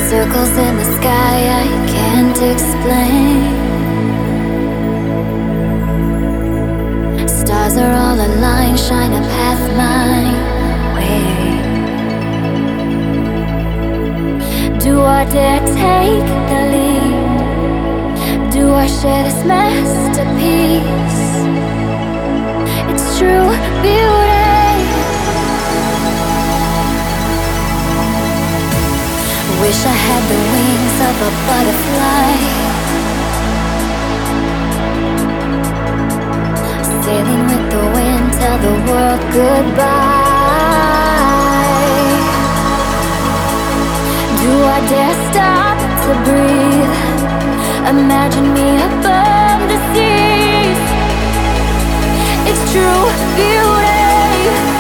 Circles in the sky I can't explain. Stars are all aligned, shine a path my way. Do I dare take the lead? Do I share this masterpiece? It's true beauty. Wish I had the wings of a butterfly, sailing with the wind, tell the world goodbye. Do I dare stop to breathe? Imagine me above the seas. It's true beauty.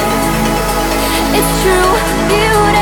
It's true beauty.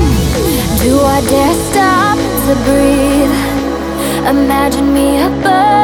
Do I dare stop to breathe? Imagine me above